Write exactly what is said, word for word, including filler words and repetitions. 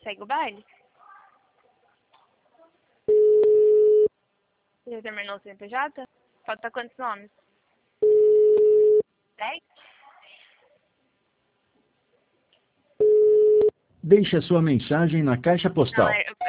segue o baile. Você já terminou o C N P J? Falta quantos nomes? dez? Deixe a sua mensagem na caixa Não, postal. é,